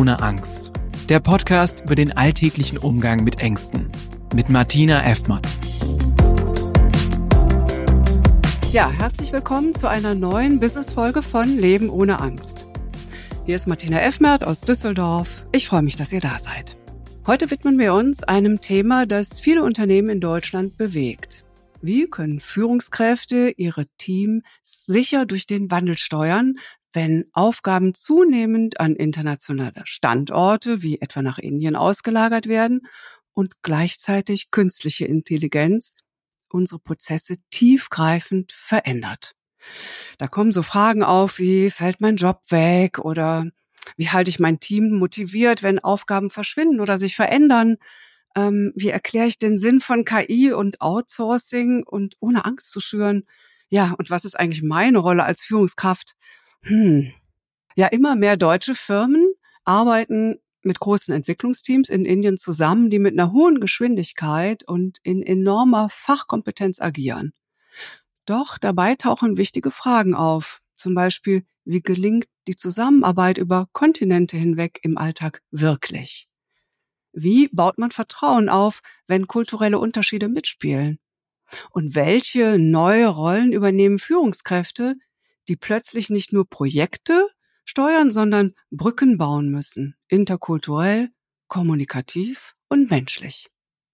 ohne Angst. Der Podcast über den alltäglichen Umgang mit Ängsten. Mit Martina Effmatt. Ja, herzlich willkommen zu einer neuen Business-Folge von Leben ohne Angst. Hier ist Martina Effmatt aus Düsseldorf. Ich freue mich, dass ihr da seid. Heute widmen wir uns einem Thema, das viele Unternehmen in Deutschland bewegt. Wie können Führungskräfte ihre Teams sicher durch den Wandel steuern, wenn Aufgaben zunehmend an internationale Standorte, wie etwa nach Indien, ausgelagert werden und gleichzeitig künstliche Intelligenz unsere Prozesse tiefgreifend verändert? Da kommen so Fragen auf wie, fällt mein Job weg oder wie halte ich mein Team motiviert, wenn Aufgaben verschwinden oder sich verändern? Wie erkläre ich den Sinn von KI und Outsourcing und ohne Angst zu schüren? Ja, und was ist eigentlich meine Rolle als Führungskraft? Ja, immer mehr deutsche Firmen arbeiten mit großen Entwicklungsteams in Indien zusammen, die mit einer hohen Geschwindigkeit und in enormer Fachkompetenz agieren. Doch dabei tauchen wichtige Fragen auf. Zum Beispiel, wie gelingt die Zusammenarbeit über Kontinente hinweg im Alltag wirklich? Wie baut man Vertrauen auf, wenn kulturelle Unterschiede mitspielen? Und welche neue Rollen übernehmen Führungskräfte, die plötzlich nicht nur Projekte steuern, sondern Brücken bauen müssen, interkulturell, kommunikativ und menschlich?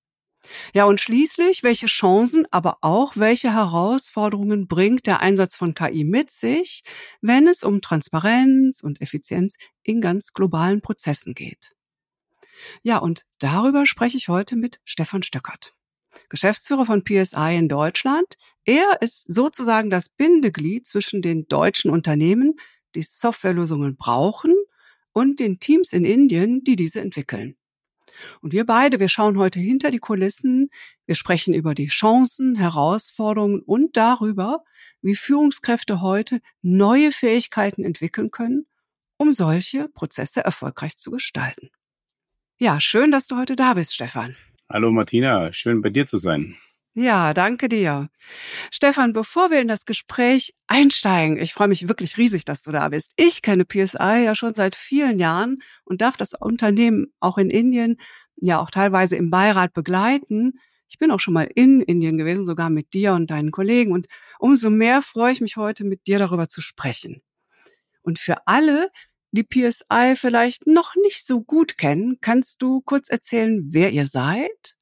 Ja, und schließlich, welche Chancen, aber auch welche Herausforderungen bringt der Einsatz von KI mit sich, wenn es um Transparenz und Effizienz in ganz globalen Prozessen geht? Ja, und darüber spreche ich heute mit Stefan Stöckert, Geschäftsführer von PSI in Deutschland. Er ist sozusagen das Bindeglied zwischen den deutschen Unternehmen, die Softwarelösungen brauchen, und den Teams in Indien, die diese entwickeln. Und wir schauen heute hinter die Kulissen. Wir sprechen über die Chancen, Herausforderungen und darüber, wie Führungskräfte heute neue Fähigkeiten entwickeln können, um solche Prozesse erfolgreich zu gestalten. Ja, schön, dass du heute da bist, Stefan. Hallo Martina, schön bei dir zu sein. Ja, danke dir. Stefan, bevor wir in das Gespräch einsteigen, ich freue mich wirklich riesig, dass du da bist. Ich kenne PSI ja schon seit vielen Jahren und darf das Unternehmen auch in Indien, ja auch teilweise im Beirat begleiten. Ich bin auch schon mal in Indien gewesen, sogar mit dir und deinen Kollegen. Und umso mehr freue ich mich heute, mit dir darüber zu sprechen. Und für alle, die PSI vielleicht noch nicht so gut kennen, kannst du kurz erzählen, wer ihr seid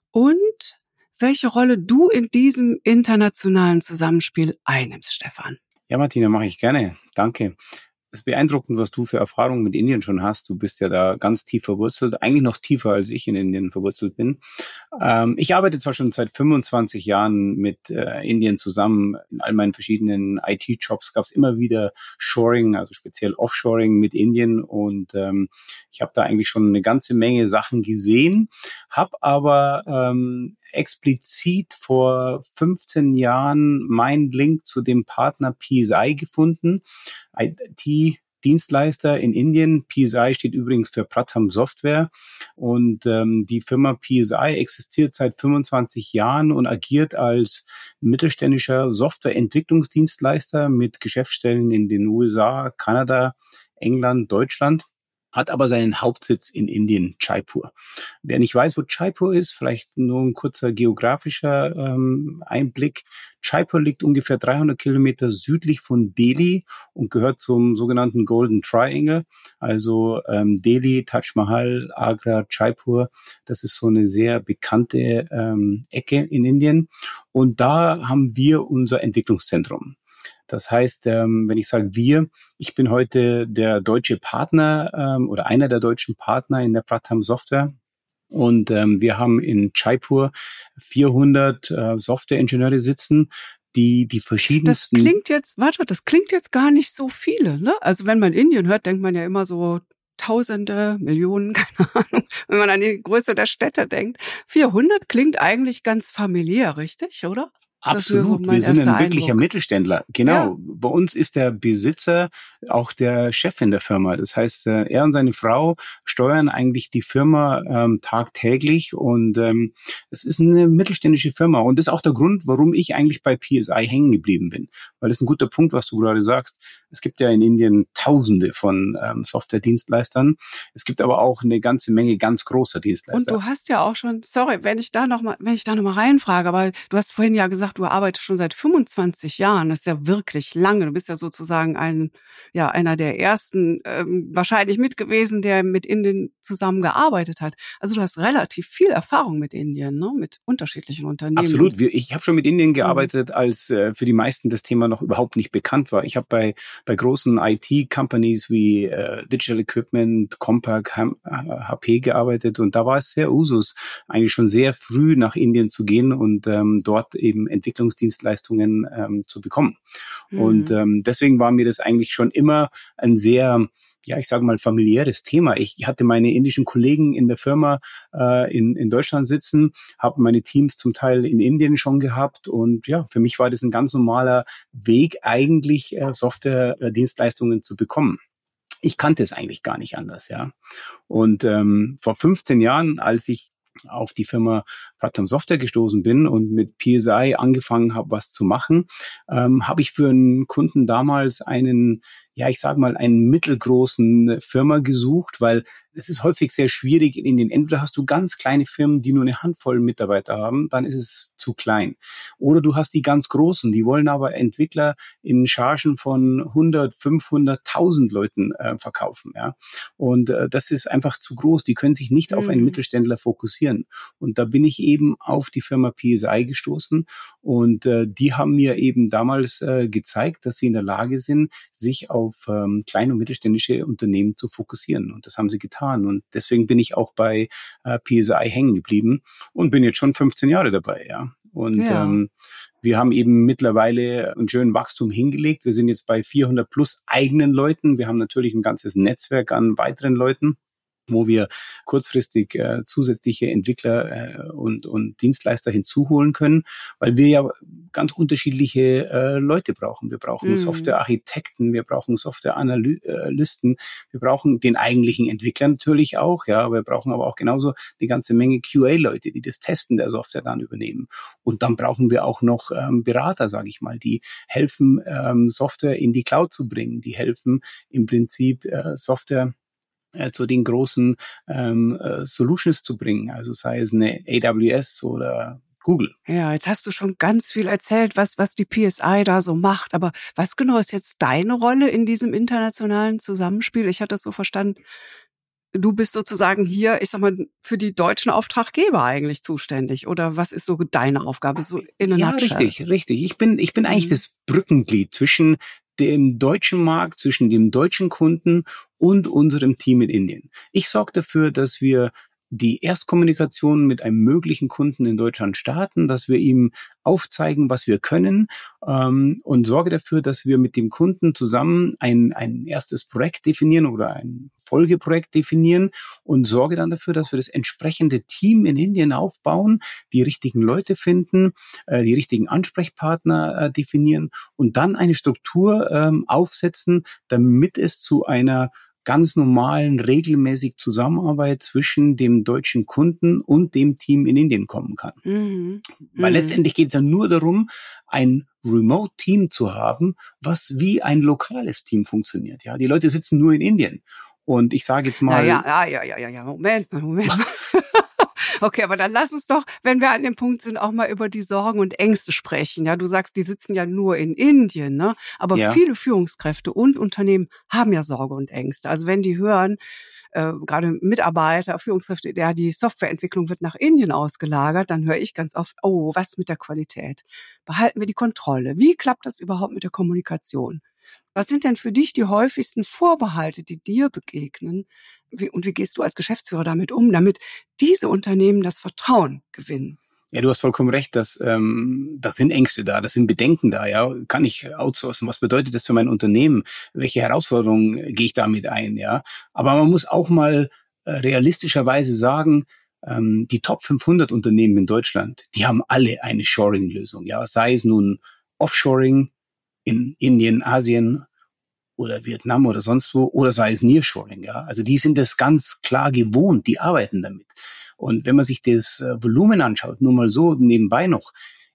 und welche Rolle du in diesem internationalen Zusammenspiel einnimmst, Stefan? Ja, Martina, mache ich gerne. Danke. Es ist beeindruckend, was du für Erfahrungen mit Indien schon hast. Du bist ja da ganz tief verwurzelt, eigentlich noch tiefer, als ich in Indien verwurzelt bin. Ich arbeite zwar schon seit 25 Jahren mit Indien zusammen. In all meinen verschiedenen IT-Jobs gab es immer wieder Shoring, also speziell Offshoring mit Indien. Und ich habe da eigentlich schon eine ganze Menge Sachen gesehen, habe aber explizit vor 15 Jahren meinen Link zu dem Partner PSI gefunden, IT-Dienstleister in Indien. PSI steht übrigens für Pratham Software und die Firma PSI existiert seit 25 Jahren und agiert als mittelständischer Softwareentwicklungsdienstleister mit Geschäftsstellen in den USA, Kanada, England, Deutschland. Hat aber seinen Hauptsitz in Indien, Jaipur. Wer nicht weiß, wo Jaipur ist, vielleicht nur ein kurzer geografischer Einblick. Jaipur liegt ungefähr 300 Kilometer südlich von Delhi und gehört zum sogenannten Golden Triangle. Also Delhi, Taj Mahal, Agra, Jaipur. Das ist so eine sehr bekannte Ecke in Indien. Und da haben wir unser Entwicklungszentrum. Das heißt, wenn ich sage wir, ich bin heute der deutsche Partner oder einer der deutschen Partner in der Pratham Software. Und wir haben in Jaipur 400 Softwareingenieure sitzen, die verschiedensten... Das klingt jetzt gar nicht so viele, ne? Also wenn man Indien hört, denkt man ja immer so Tausende, Millionen, keine Ahnung, wenn man an die Größe der Städte denkt. 400 klingt eigentlich ganz familiär, richtig, oder? Absolut, wir sind ein wirklicher Mittelständler. Genau, ja. Bei uns ist der Besitzer auch der Chef in der Firma. Das heißt, er und seine Frau steuern eigentlich die Firma tagtäglich und es ist eine mittelständische Firma. Und das ist auch der Grund, warum ich eigentlich bei PSI hängen geblieben bin. Weil das ist ein guter Punkt, was du gerade sagst. Es gibt ja in Indien Tausende von Software-Dienstleistern. Es gibt aber auch eine ganze Menge ganz großer Dienstleister. Und du hast ja auch schon, sorry, wenn ich da noch mal reinfrage, aber du hast vorhin ja gesagt, du arbeitest schon seit 25 Jahren. Das ist ja wirklich lange. Du bist ja sozusagen einer der ersten, wahrscheinlich mit gewesen, der mit Indien zusammengearbeitet hat. Also du hast relativ viel Erfahrung mit Indien, ne? Mit unterschiedlichen Unternehmen. Absolut. Ich habe schon mit Indien gearbeitet, als für die meisten das Thema noch überhaupt nicht bekannt war. Ich habe bei großen IT-Companies wie Digital Equipment, Compaq, HP gearbeitet und da war es sehr Usus, eigentlich schon sehr früh nach Indien zu gehen und dort eben Entwicklungsdienstleistungen zu bekommen. Und deswegen war mir das eigentlich schon immer ein sehr, ja, ich sage mal, familiäres Thema. Ich hatte meine indischen Kollegen in der Firma in Deutschland sitzen, habe meine Teams zum Teil in Indien schon gehabt und ja, für mich war das ein ganz normaler Weg, eigentlich Software-Dienstleistungen zu bekommen. Ich kannte es eigentlich gar nicht anders, ja. Und vor 15 Jahren, als ich auf die Firma Pratham Software gestoßen bin und mit PSI angefangen habe, was zu machen, habe ich für einen Kunden damals einen mittelgroßen Firma gesucht, weil es ist häufig sehr schwierig in Indien. Entweder hast du ganz kleine Firmen, die nur eine Handvoll Mitarbeiter haben, dann ist es zu klein. Oder du hast die ganz großen, die wollen aber Entwickler in Chargen von 100, 500, 1000 Leuten verkaufen. Ja? Und das ist einfach zu groß. Die können sich nicht auf einen Mittelständler fokussieren. Und da bin ich eben auf die Firma PSI gestoßen und die haben mir eben damals gezeigt, dass sie in der Lage sind, sich auf kleine und mittelständische Unternehmen zu fokussieren. Und das haben sie getan. Und deswegen bin ich auch bei PSI hängen geblieben und bin jetzt schon 15 Jahre dabei, ja. Und wir haben eben mittlerweile einen schönen Wachstum hingelegt. Wir sind jetzt bei 400 plus eigenen Leuten. Wir haben natürlich ein ganzes Netzwerk an weiteren Leuten, wo wir kurzfristig zusätzliche Entwickler und Dienstleister hinzuholen können, weil wir ja ganz unterschiedliche Leute brauchen. Wir brauchen Softwarearchitekten, wir brauchen Softwareanalysten, wir brauchen den eigentlichen Entwickler natürlich auch, ja, wir brauchen aber auch genauso eine ganze Menge QA-Leute, die das Testen der Software dann übernehmen. Und dann brauchen wir auch noch Berater, sage ich mal, die helfen, Software in die Cloud zu bringen, die helfen im Prinzip Software zu den großen Solutions zu bringen, also sei es eine AWS oder Google. Ja, jetzt hast du schon ganz viel erzählt, was die PSI da so macht. Aber was genau ist jetzt deine Rolle in diesem internationalen Zusammenspiel? Ich hatte es so verstanden, du bist sozusagen hier, ich sag mal, für die deutschen Auftraggeber eigentlich zuständig. Oder was ist so deine Aufgabe so in einer Nutshell? Richtig. Ich bin eigentlich das Brückenglied zwischen dem deutschen Markt, zwischen dem deutschen Kunden und unserem Team in Indien. Ich sorge dafür, dass wir die Erstkommunikation mit einem möglichen Kunden in Deutschland starten, dass wir ihm aufzeigen, was wir können und sorge dafür, dass wir mit dem Kunden zusammen ein erstes Projekt definieren oder ein Folgeprojekt definieren und sorge dann dafür, dass wir das entsprechende Team in Indien aufbauen, die richtigen Leute finden, die richtigen Ansprechpartner definieren und dann eine Struktur aufsetzen, damit es zu einer ganz normalen, regelmäßig Zusammenarbeit zwischen dem deutschen Kunden und dem Team in Indien kommen kann. Weil letztendlich geht es ja nur darum, ein Remote-Team zu haben, was wie ein lokales Team funktioniert. Ja, die Leute sitzen nur in Indien. Und ich sage jetzt mal... Moment. Okay, aber dann lass uns doch, wenn wir an dem Punkt sind, auch mal über die Sorgen und Ängste sprechen. Ja, du sagst, die sitzen ja nur in Indien, ne? Aber viele Führungskräfte und Unternehmen haben ja Sorge und Ängste. Also wenn die hören, gerade Mitarbeiter, Führungskräfte, ja, die Softwareentwicklung wird nach Indien ausgelagert, dann höre ich ganz oft, oh, was mit der Qualität? Behalten wir die Kontrolle? Wie klappt das überhaupt mit der Kommunikation? Was sind denn für dich die häufigsten Vorbehalte, die dir begegnen? Und wie gehst du als Geschäftsführer damit um, damit diese Unternehmen das Vertrauen gewinnen? Ja, du hast vollkommen recht, das sind Ängste da, das sind Bedenken da, ja. Kann ich outsourcen? Was bedeutet das für mein Unternehmen? Welche Herausforderungen gehe ich damit ein, ja? Aber man muss auch mal realistischerweise sagen, die Top 500 Unternehmen in Deutschland, die haben alle eine Shoring-Lösung, ja. Sei es nun Offshoring in Indien, Asien oder Vietnam oder sonst wo, oder sei es Nearshoring, ja. Also die sind das ganz klar gewohnt, die arbeiten damit. Und wenn man sich das Volumen anschaut, nur mal so nebenbei noch, in Indien, in Asien, in Vietnam, in China, in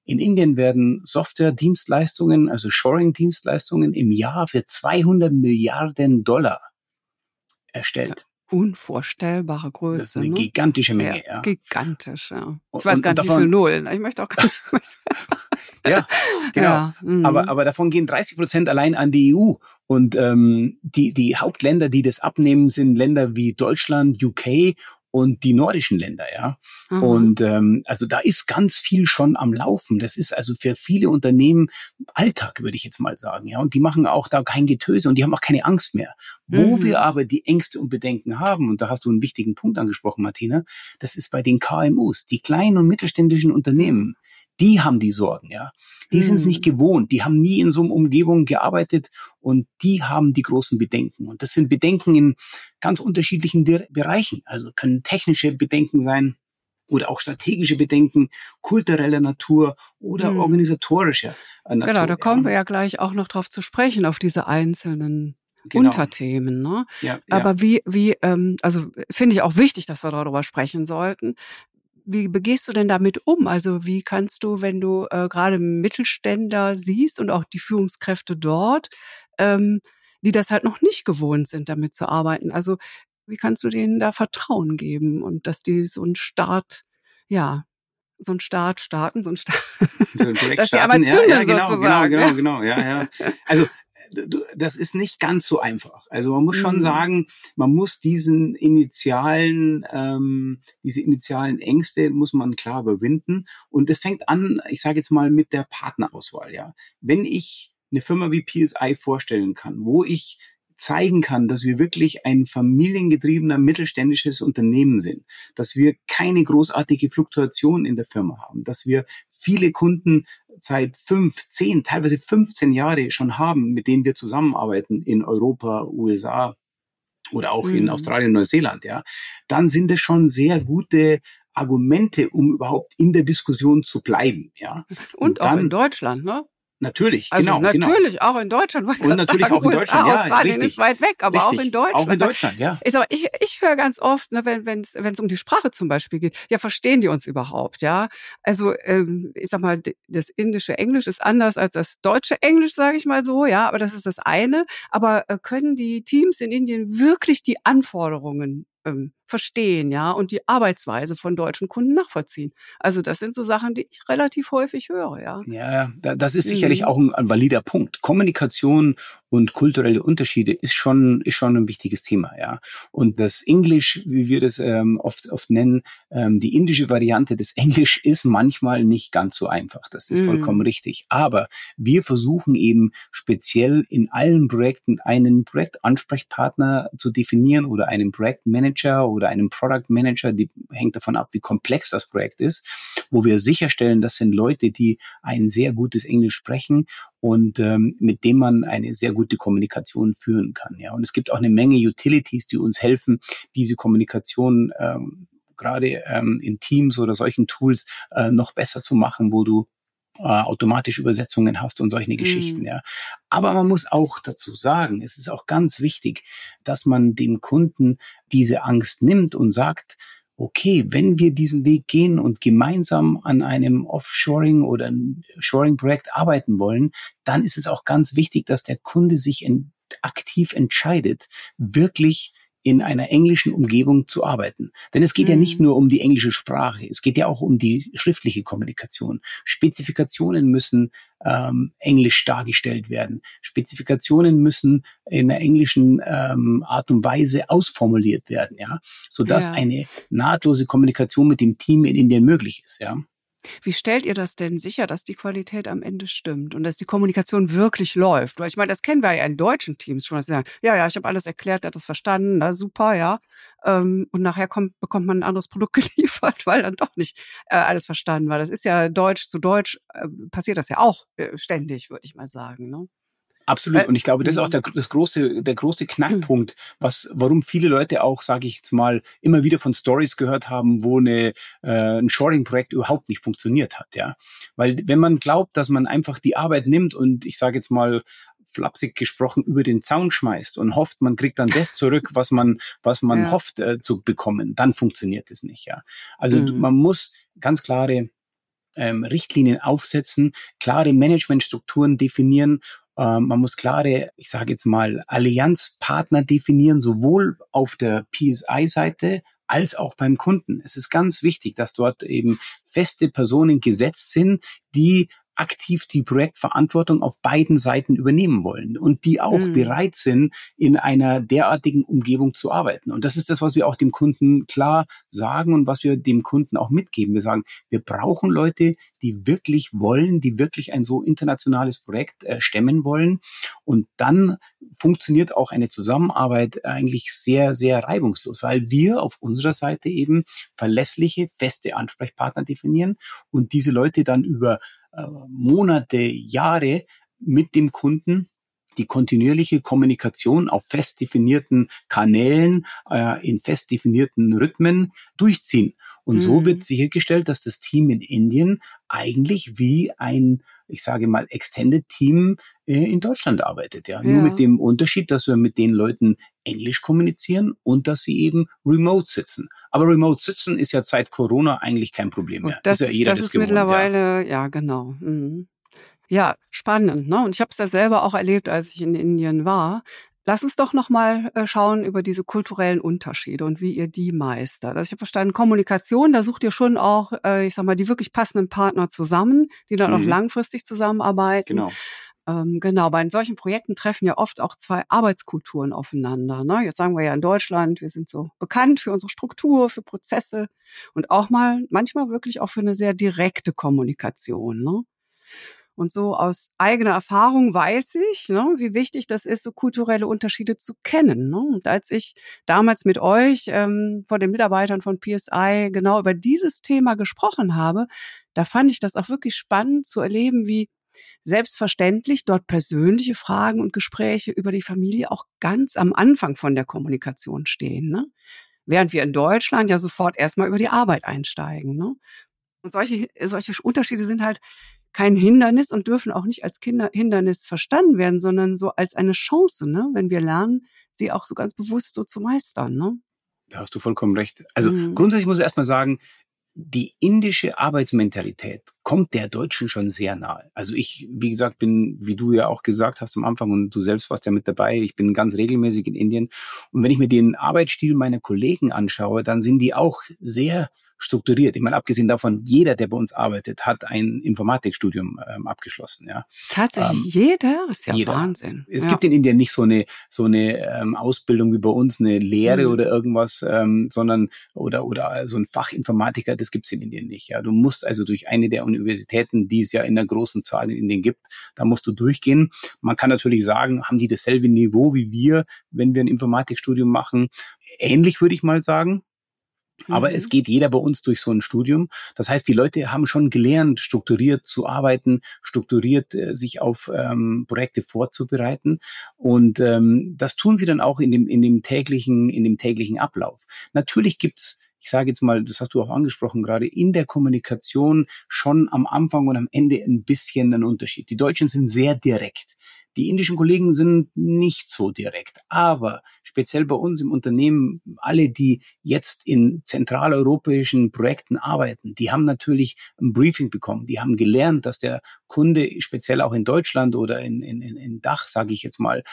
In Indien werden Software-Dienstleistungen, also Shoring-Dienstleistungen im Jahr für 200 Milliarden Dollar erstellt. Unvorstellbare Größe. Das ist eine gigantische Menge, ja. Gigantisch, ja. Ich weiß gar nicht, davon, wie viel Nullen. Ich möchte auch gar nicht wissen. Ja, genau. Ja, aber davon gehen 30% allein an die EU. Und die Hauptländer, die das abnehmen, sind Länder wie Deutschland, UK und die nordischen Länder, ja. Aha. Und also da ist ganz viel schon am Laufen. Das ist also für viele Unternehmen Alltag, würde ich jetzt mal sagen, ja. Und die machen auch da kein Getöse und die haben auch keine Angst mehr. Wo wir aber die Ängste und Bedenken haben, und da hast du einen wichtigen Punkt angesprochen, Martina, das ist bei den KMUs, die kleinen und mittelständischen Unternehmen. Die haben die Sorgen, ja. Die sind es nicht gewohnt. Die haben nie in so einer Umgebung gearbeitet und die haben die großen Bedenken. Und das sind Bedenken in ganz unterschiedlichen Bereichen. Also können technische Bedenken sein oder auch strategische Bedenken, kultureller Natur oder organisatorischer Natur. Genau, da kommen wir ja gleich auch noch drauf zu sprechen, auf diese einzelnen Unterthemen, ne? Ja, aber also finde ich auch wichtig, dass wir darüber sprechen sollten. Wie begehst du denn damit um? Also wie kannst du, wenn du gerade Mittelständler siehst und auch die Führungskräfte dort, die das halt noch nicht gewohnt sind, damit zu arbeiten, also wie kannst du denen da Vertrauen geben und dass die so einen Start starten, dass die einmal zünden sozusagen. Genau, ja. Also das ist nicht ganz so einfach. Also man muss schon sagen, man muss diese initialen Ängste muss man klar überwinden. Und das fängt an, ich sage jetzt mal, mit der Partnerauswahl. Ja, wenn ich eine Firma wie PSI vorstellen kann, wo ich zeigen kann, dass wir wirklich ein familiengetriebener mittelständisches Unternehmen sind, dass wir keine großartige Fluktuation in der Firma haben, dass wir viele Kunden seit 5, 10, teilweise 15 Jahre schon haben, mit denen wir zusammenarbeiten in Europa, USA oder auch in Australien, Neuseeland, ja, dann sind es schon sehr gute Argumente, um überhaupt in der Diskussion zu bleiben, ja. Und auch in Deutschland, ne? Natürlich, also natürlich, auch in Deutschland. Und natürlich auch in Deutschland, ja, Australien richtig. ist weit weg, aber richtig. auch in Deutschland. Auch in Deutschland, ja. Ich höre ganz oft, ne, wenn es um die Sprache zum Beispiel geht, ja, verstehen die uns überhaupt, ja? Also ich sag mal, das indische Englisch ist anders als das deutsche Englisch, sage ich mal so, ja, aber das ist das eine. Aber können die Teams in Indien wirklich die Anforderungen verstehen, ja, und die Arbeitsweise von deutschen Kunden nachvollziehen? Also das sind so Sachen, die ich relativ häufig höre, ja. Ja, das ist sicherlich auch ein valider Punkt. Kommunikation und kulturelle Unterschiede ist schon ein wichtiges Thema, ja. Und das Englisch, wie wir das oft nennen, die indische Variante des Englisch ist manchmal nicht ganz so einfach. Das ist vollkommen richtig. Aber wir versuchen eben speziell in allen Projekten einen Projektansprechpartner zu definieren oder einen Projektmanager oder einen Product Manager, die hängt davon ab, wie komplex das Projekt ist, wo wir sicherstellen, das sind Leute, die ein sehr gutes Englisch sprechen und mit dem man eine sehr gute Kommunikation führen kann. Ja. Und es gibt auch eine Menge Utilities, die uns helfen, diese Kommunikation gerade in Teams oder solchen Tools noch besser zu machen, wo du automatische Übersetzungen hast und solche Geschichten, ja. Aber man muss auch dazu sagen, es ist auch ganz wichtig, dass man dem Kunden diese Angst nimmt und sagt, okay, wenn wir diesen Weg gehen und gemeinsam an einem Offshoring oder einem Shoring-Projekt arbeiten wollen, dann ist es auch ganz wichtig, dass der Kunde sich aktiv entscheidet, wirklich in einer englischen Umgebung zu arbeiten. Denn es geht ja nicht nur um die englische Sprache, es geht ja auch um die schriftliche Kommunikation. Spezifikationen müssen englisch dargestellt werden. Spezifikationen müssen in einer englischen Art und Weise ausformuliert werden, ja, sodass eine nahtlose Kommunikation mit dem Team in Indien möglich ist, ja. Wie stellt ihr das denn sicher, dass die Qualität am Ende stimmt und dass die Kommunikation wirklich läuft? Weil ich meine, das kennen wir ja in deutschen Teams schon. Dass sie sagen, ja, ich habe alles erklärt, der hat das verstanden, na super, ja. Und nachher bekommt man ein anderes Produkt geliefert, weil dann doch nicht alles verstanden war. Das ist ja Deutsch zu Deutsch, passiert das ja auch ständig, würde ich mal sagen, ne? Absolut. Und ich glaube, das ist auch der große Knackpunkt, warum viele Leute auch, sage ich jetzt mal, immer wieder von Stories gehört haben, wo ein Shoring-Projekt überhaupt nicht funktioniert hat, ja. Weil wenn man glaubt, dass man einfach die Arbeit nimmt und ich sage jetzt mal flapsig gesprochen über den Zaun schmeißt und hofft, man kriegt dann das zurück, was man hofft zu bekommen, dann funktioniert es nicht, ja. Also man muss ganz klare Richtlinien aufsetzen, klare Managementstrukturen definieren. Man muss klare, ich sage jetzt mal, Allianzpartner definieren, sowohl auf der PSI-Seite als auch beim Kunden. Es ist ganz wichtig, dass dort eben feste Personen gesetzt sind, die aktiv die Projektverantwortung auf beiden Seiten übernehmen wollen und die auch bereit sind, in einer derartigen Umgebung zu arbeiten. Und das ist das, was wir auch dem Kunden klar sagen und was wir dem Kunden auch mitgeben. Wir sagen, wir brauchen Leute, die wirklich wollen, die wirklich ein so internationales Projekt stemmen wollen. Und dann funktioniert auch eine Zusammenarbeit eigentlich sehr, sehr reibungslos, weil wir auf unserer Seite eben verlässliche, feste Ansprechpartner definieren und diese Leute dann über Monate, Jahre mit dem Kunden die kontinuierliche Kommunikation auf fest definierten Kanälen, in fest definierten Rhythmen durchziehen. Und so wird sichergestellt, dass das Team in Indien eigentlich wie ein, ich sage mal, Extended Team in Deutschland arbeitet. Ja. Nur mit dem Unterschied, dass wir mit den Leuten Englisch kommunizieren und dass sie eben remote sitzen. Aber remote sitzen ist ja seit Corona eigentlich kein Problem mehr. Das ist ja jeder das ist gewohnt, mittlerweile, ja genau. Mhm. Ja, spannend, ne? Und ich habe es ja selber auch erlebt, als ich in Indien war. Lass uns doch noch mal schauen über diese kulturellen Unterschiede und wie ihr die meistert. Also ich habe verstanden, Kommunikation, da sucht ihr schon auch, ich sag mal, die wirklich passenden Partner zusammen, die dann auch langfristig zusammenarbeiten. Genau. Genau, bei solchen Projekten treffen ja oft auch zwei Arbeitskulturen aufeinander. Ne? Jetzt sagen wir ja in Deutschland, wir sind so bekannt für unsere Struktur, für Prozesse und auch manchmal wirklich auch für eine sehr direkte Kommunikation. Ne? Und so aus eigener Erfahrung weiß ich, ne, wie wichtig das ist, so kulturelle Unterschiede zu kennen. Ne? Und als ich damals mit euch vor den Mitarbeitern von PSI genau über dieses Thema gesprochen habe, da fand ich das auch wirklich spannend zu erleben, wie selbstverständlich dort persönliche Fragen und Gespräche über die Familie auch ganz am Anfang von der Kommunikation stehen. Ne? Während wir in Deutschland ja sofort erstmal über die Arbeit einsteigen. Ne? Und solche Unterschiede sind halt kein Hindernis und dürfen auch nicht als Hindernis verstanden werden, sondern so als eine Chance, ne? Wenn wir lernen, sie auch so ganz bewusst so zu meistern. Ne? Da hast du vollkommen recht. Also grundsätzlich muss ich erstmal sagen, die indische Arbeitsmentalität kommt der Deutschen schon sehr nahe. Also ich, wie gesagt, bin, wie du ja auch gesagt hast am Anfang und du selbst warst ja mit dabei, ich bin ganz regelmäßig in Indien. Und wenn ich mir den Arbeitsstil meiner Kollegen anschaue, dann sind die auch sehr strukturiert. Ich meine, abgesehen davon, jeder, der bei uns arbeitet, hat ein Informatikstudium abgeschlossen. Ja. Tatsächlich jeder? Das ist ja jeder. Wahnsinn. Es gibt in Indien nicht so eine Ausbildung wie bei uns, eine Lehre oder irgendwas, sondern oder so ein Fachinformatiker, das gibt's in Indien nicht. Ja. Du musst also durch eine der Universitäten, die es ja in der großen Zahl in Indien gibt, da musst du durchgehen. Man kann natürlich sagen, haben die dasselbe Niveau wie wir, wenn wir ein Informatikstudium machen? Ähnlich würde ich mal sagen. Aber es geht jeder bei uns durch so ein Studium. Das heißt, die Leute haben schon gelernt, strukturiert zu arbeiten, strukturiert sich auf Projekte vorzubereiten. Und das tun sie dann auch in dem täglichen Ablauf. Natürlich gibt's, ich sage jetzt mal, das hast du auch angesprochen gerade, in der Kommunikation schon am Anfang und am Ende ein bisschen einen Unterschied. Die Deutschen sind sehr direkt. Die indischen Kollegen sind nicht so direkt, aber speziell bei uns im Unternehmen, alle, die jetzt in zentraleuropäischen Projekten arbeiten, die haben natürlich ein Briefing bekommen. Die haben gelernt, dass der Kunde, speziell auch in Deutschland oder in Dach, sage ich jetzt mal,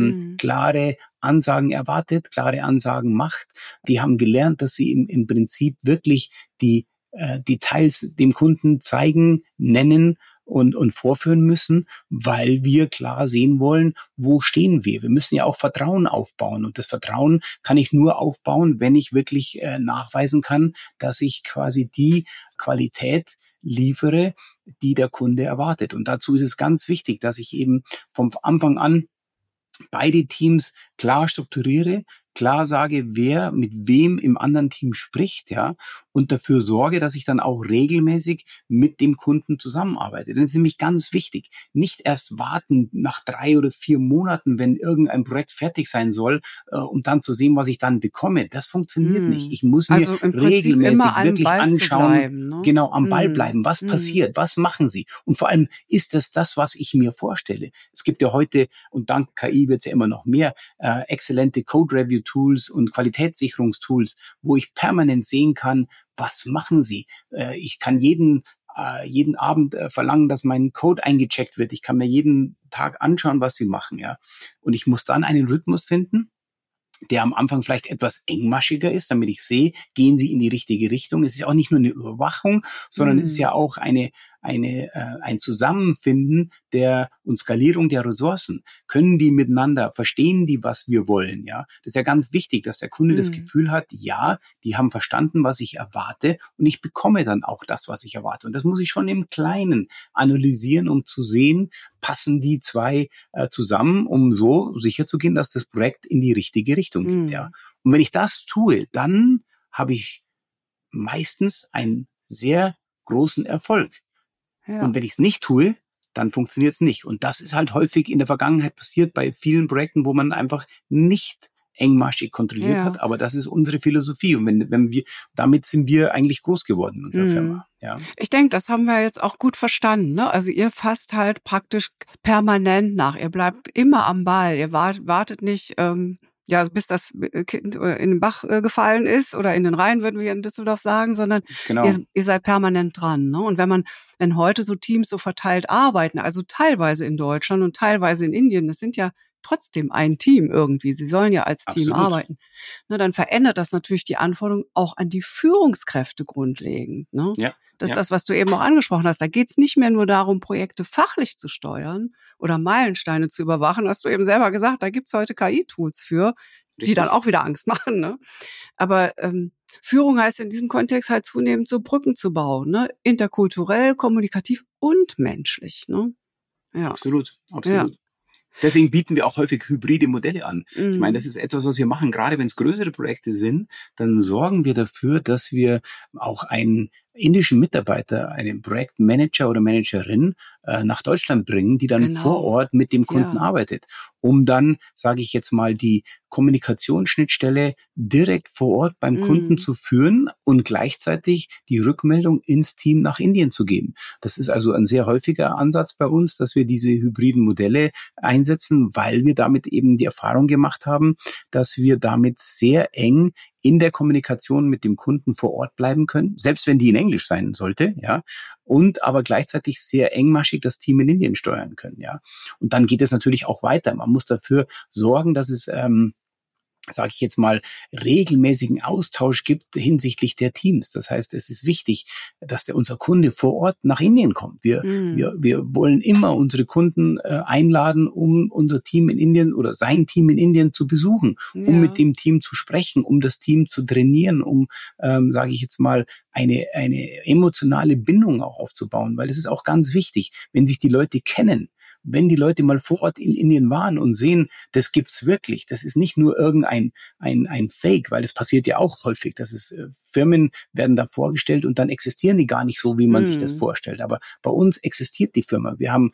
klare Ansagen erwartet, klare Ansagen macht. Die haben gelernt, dass sie im Prinzip wirklich die Details dem Kunden zeigen, nennen und vorführen müssen, weil wir klar sehen wollen, wo stehen wir. Wir müssen ja auch Vertrauen aufbauen und das Vertrauen kann ich nur aufbauen, wenn ich wirklich nachweisen kann, dass ich quasi die Qualität liefere, die der Kunde erwartet. Und dazu ist es ganz wichtig, dass ich eben vom Anfang an beide Teams klar strukturiere, klar sage, wer mit wem im anderen Team spricht, ja, und dafür sorge, dass ich dann auch regelmäßig mit dem Kunden zusammenarbeite. Das ist nämlich ganz wichtig. Nicht erst warten nach 3 oder 4 Monaten, wenn irgendein Projekt fertig sein soll, um dann zu sehen, was ich dann bekomme. Das funktioniert nicht. Ich muss mir regelmäßig wirklich anschauen, bleiben, ne? Genau, am Ball bleiben. Was passiert? Was machen Sie? Und vor allem, ist das, was ich mir vorstelle? Es gibt ja heute, und dank KI wird es ja immer noch mehr, exzellente Code-Review-Tools und Qualitätssicherungstools, wo ich permanent sehen kann, was machen Sie? Ich kann jeden jeden Abend verlangen, dass mein Code eingecheckt wird. Ich kann mir jeden Tag anschauen, was sie machen, ja. Und ich muss dann einen Rhythmus finden, der am Anfang vielleicht etwas engmaschiger ist, damit ich sehe, gehen sie in die richtige Richtung. Es ist ja auch nicht nur eine Überwachung, sondern es ist ja auch ein Zusammenfinden und Skalierung der Ressourcen. Können die miteinander, verstehen die, was wir wollen, ja? Das ist ja ganz wichtig, dass der Kunde das Gefühl hat, ja, die haben verstanden, was ich erwarte und ich bekomme dann auch das, was ich erwarte. Und das muss ich schon im Kleinen analysieren, um zu sehen, passen die zwei zusammen, um so sicherzugehen, dass das Projekt in die richtige Richtung geht, ja? Und wenn ich das tue, dann habe ich meistens einen sehr großen Erfolg. Ja. Und wenn ich es nicht tue, dann funktioniert es nicht. Und das ist halt häufig in der Vergangenheit passiert bei vielen Projekten, wo man einfach nicht engmaschig kontrolliert hat. Aber das ist unsere Philosophie. Und wenn wir, damit sind wir eigentlich groß geworden in unserer Firma. Ja. Ich denke, das haben wir jetzt auch gut verstanden, ne? Also ihr fasst halt praktisch permanent nach. Ihr bleibt immer am Ball. Ihr wartet nicht, bis das Kind in den Bach gefallen ist oder in den Rhein, würden wir hier in Düsseldorf sagen, sondern ihr seid permanent dran, ne? Und wenn heute so Teams so verteilt arbeiten, also teilweise in Deutschland und teilweise in Indien, das sind ja trotzdem ein Team irgendwie, sie sollen ja als Team arbeiten, ne, dann verändert das natürlich die Anforderungen auch an die Führungskräfte grundlegend, ne? Ja. Das ist das, was du eben auch angesprochen hast. Da geht es nicht mehr nur darum, Projekte fachlich zu steuern oder Meilensteine zu überwachen. Hast du eben selber gesagt, da gibt's heute KI-Tools für, die dann auch wieder Angst machen, ne? Aber Führung heißt in diesem Kontext halt zunehmend so Brücken zu bauen, ne? Interkulturell, kommunikativ und menschlich, ne? Ja. Absolut. Ja. Deswegen bieten wir auch häufig hybride Modelle an. Ich meine, das ist etwas, was wir machen. Gerade wenn es größere Projekte sind, dann sorgen wir dafür, dass wir auch einen indischen Mitarbeiter, einen Projektmanager oder Managerin nach Deutschland bringen, die dann vor Ort mit dem Kunden arbeitet, um dann, sage ich jetzt mal, die Kommunikationsschnittstelle direkt vor Ort beim Kunden zu führen und gleichzeitig die Rückmeldung ins Team nach Indien zu geben. Das ist also ein sehr häufiger Ansatz bei uns, dass wir diese hybriden Modelle einsetzen, weil wir damit eben die Erfahrung gemacht haben, dass wir damit sehr eng in der Kommunikation mit dem Kunden vor Ort bleiben können, selbst wenn die in Englisch sein sollte, ja, und aber gleichzeitig sehr engmaschig das Team in Indien steuern können, ja. Und dann geht es natürlich auch weiter. Man muss dafür sorgen, dass es sage ich jetzt mal, regelmäßigen Austausch gibt hinsichtlich der Teams. Das heißt, es ist wichtig, dass unser Kunde vor Ort nach Indien kommt. Wir wollen immer unsere Kunden einladen, um unser Team in Indien oder sein Team in Indien zu besuchen, um mit dem Team zu sprechen, um das Team zu trainieren, um, sage ich jetzt mal, eine emotionale Bindung auch aufzubauen, weil es ist auch ganz wichtig, wenn sich die Leute kennen. Wenn die Leute mal vor Ort in Indien waren und sehen, das gibt's wirklich, das ist nicht nur irgendein ein Fake, weil es passiert ja auch häufig, dass es Firmen werden da vorgestellt und dann existieren die gar nicht so, wie man sich das vorstellt. Aber bei uns existiert die Firma. Wir haben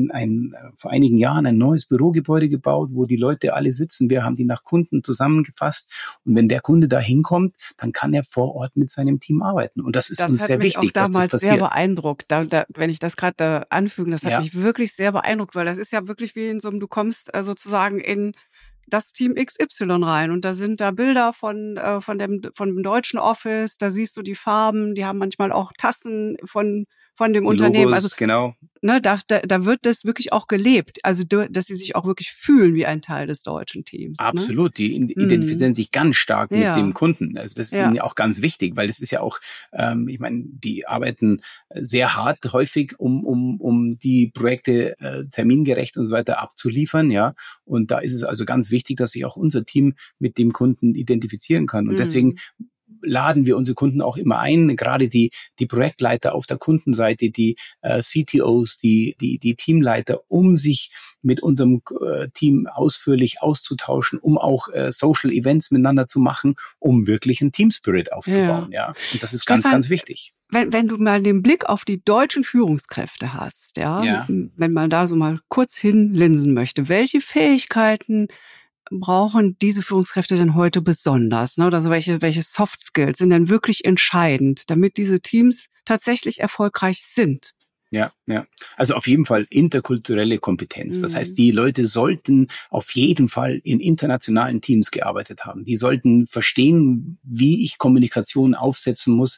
vor einigen Jahren ein neues Bürogebäude gebaut, wo die Leute alle sitzen. Wir haben die nach Kunden zusammengefasst. Und wenn der Kunde da hinkommt, dann kann er vor Ort mit seinem Team arbeiten. Und das ist uns sehr wichtig, dass das passiert. Das hat mich auch damals sehr beeindruckt. Wenn ich das gerade anfüge, das hat mich wirklich sehr beeindruckt, weil das ist ja wirklich wie in so einem, du kommst sozusagen in das Team XY rein und da sind da Bilder von dem deutschen Office, da siehst du die Farben, die haben manchmal auch Tassen von dem Unternehmen. Logos, also genau. Ne, da wird das wirklich auch gelebt, also dass sie sich auch wirklich fühlen wie ein Teil des deutschen Teams. Absolut, ne? Die identifizieren sich ganz stark mit dem Kunden. Also das ist ihnen ja auch ganz wichtig, weil es ist ja auch, ich meine, die arbeiten sehr hart häufig, um die Projekte termingerecht und so weiter abzuliefern, ja. Und da ist es also ganz wichtig, dass sich auch unser Team mit dem Kunden identifizieren kann. Und deswegen laden wir unsere Kunden auch immer ein, gerade die Projektleiter auf der Kundenseite, die CTOs, die Teamleiter, um sich mit unserem Team ausführlich auszutauschen, um auch Social Events miteinander zu machen, um wirklich einen Team Spirit aufzubauen. Ja. Und das ist Stefan, ganz, ganz wichtig. Wenn du mal den Blick auf die deutschen Führungskräfte hast, wenn man da so mal kurz hinlinsen möchte, welche Fähigkeiten brauchen diese Führungskräfte denn heute besonders? Ne? Also welche Soft Skills sind denn wirklich entscheidend, damit diese Teams tatsächlich erfolgreich sind? Ja. Also auf jeden Fall interkulturelle Kompetenz. Das heißt, die Leute sollten auf jeden Fall in internationalen Teams gearbeitet haben. Die sollten verstehen, wie ich Kommunikation aufsetzen muss,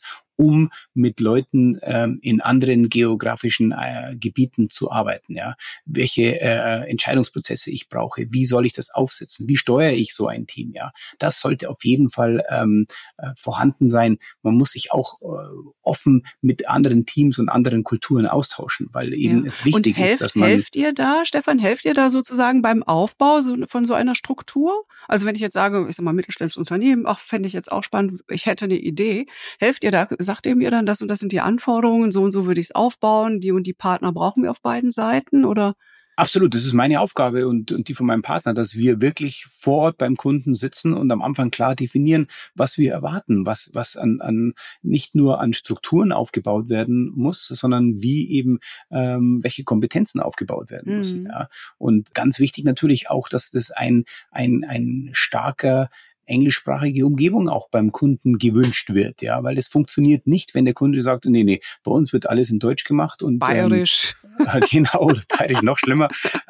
um mit Leuten in anderen geografischen Gebieten zu arbeiten. Ja, welche Entscheidungsprozesse ich brauche, wie soll ich das aufsetzen, wie steuere ich so ein Team. Ja, das sollte auf jeden Fall vorhanden sein. Man muss sich auch offen mit anderen Teams und anderen Kulturen austauschen, weil eben es wichtig ist, dass man... Helft ihr da, Stefan, sozusagen beim Aufbau von so einer Struktur? Also wenn ich jetzt sage, ich sag mal, mittelständisches Unternehmen, fände ich jetzt auch spannend, ich hätte eine Idee. Helft ihr da, sagt ihr mir dann, das und das sind die Anforderungen, so und so würde ich es aufbauen, die und die Partner brauchen wir auf beiden Seiten, oder? Absolut, das ist meine Aufgabe und die von meinem Partner, dass wir wirklich vor Ort beim Kunden sitzen und am Anfang klar definieren, was wir erwarten, was an nicht nur an Strukturen aufgebaut werden muss, sondern wie eben welche Kompetenzen aufgebaut werden müssen. Ja. Und ganz wichtig natürlich auch, dass das ein starker englischsprachige Umgebung auch beim Kunden gewünscht wird, ja, weil das funktioniert nicht, wenn der Kunde sagt, nee, bei uns wird alles in Deutsch gemacht und Bayerisch. Genau, Bayerisch noch schlimmer.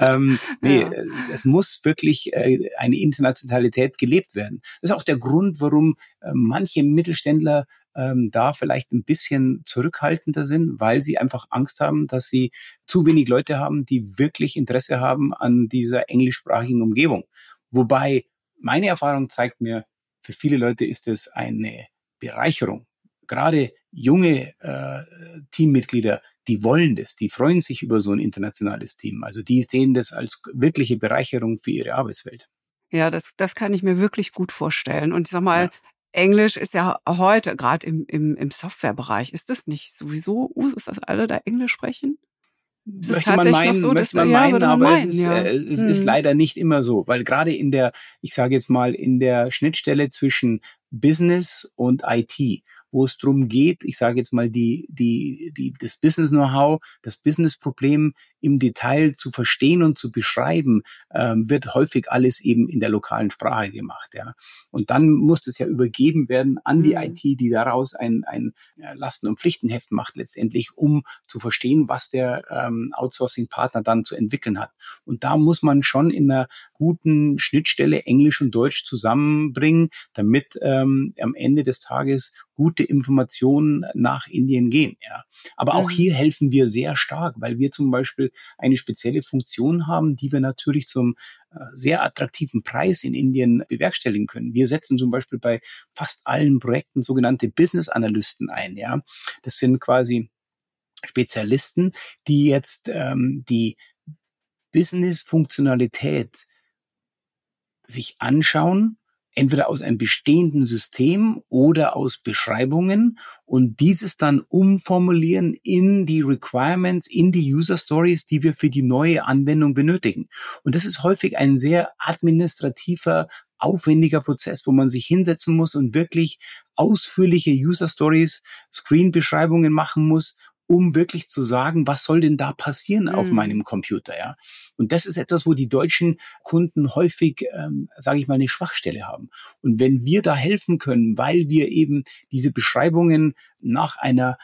Es muss wirklich eine Internationalität gelebt werden. Das ist auch der Grund, warum manche Mittelständler da vielleicht ein bisschen zurückhaltender sind, weil sie einfach Angst haben, dass sie zu wenig Leute haben, die wirklich Interesse haben an dieser englischsprachigen Umgebung. Wobei meine Erfahrung zeigt mir, für viele Leute ist es eine Bereicherung. Gerade junge Teammitglieder, die wollen das, die freuen sich über so ein internationales Team. Also die sehen das als wirkliche Bereicherung für ihre Arbeitswelt. Ja, das kann ich mir wirklich gut vorstellen. Und ich sag mal, Englisch ist ja heute, gerade im Softwarebereich, ist das nicht sowieso Usus, dass alle da Englisch sprechen? Möchte man meinen, aber es ist leider nicht immer so, weil gerade in der Schnittstelle zwischen Business und IT, wo es darum geht, ich sage jetzt mal, das Business-Know-how, das Business-Problem im Detail zu verstehen und zu beschreiben, wird häufig alles eben in der lokalen Sprache gemacht. Ja. Und dann muss das ja übergeben werden an die IT, die daraus ein Lasten- und Pflichtenheft macht letztendlich, um zu verstehen, was der Outsourcing-Partner dann zu entwickeln hat. Und da muss man schon in einer guten Schnittstelle Englisch und Deutsch zusammenbringen, damit am Ende des Tages gute Informationen nach Indien gehen. Ja. Aber auch hier helfen wir sehr stark, weil wir zum Beispiel eine spezielle Funktion haben, die wir natürlich zum sehr attraktiven Preis in Indien bewerkstelligen können. Wir setzen zum Beispiel bei fast allen Projekten sogenannte Business Analysten ein. Ja. Das sind quasi Spezialisten, die jetzt die Business-Funktionalität sich anschauen, entweder aus einem bestehenden System oder aus Beschreibungen und dieses dann umformulieren in die Requirements, in die User Stories, die wir für die neue Anwendung benötigen. Und das ist häufig ein sehr administrativer, aufwendiger Prozess, wo man sich hinsetzen muss und wirklich ausführliche User Stories, Screen-Beschreibungen machen muss, um wirklich zu sagen, was soll denn da passieren auf meinem Computer, ja? Und das ist etwas, wo die deutschen Kunden häufig, sage ich mal, eine Schwachstelle haben. Und wenn wir da helfen können, weil wir eben diese Beschreibungen nach einer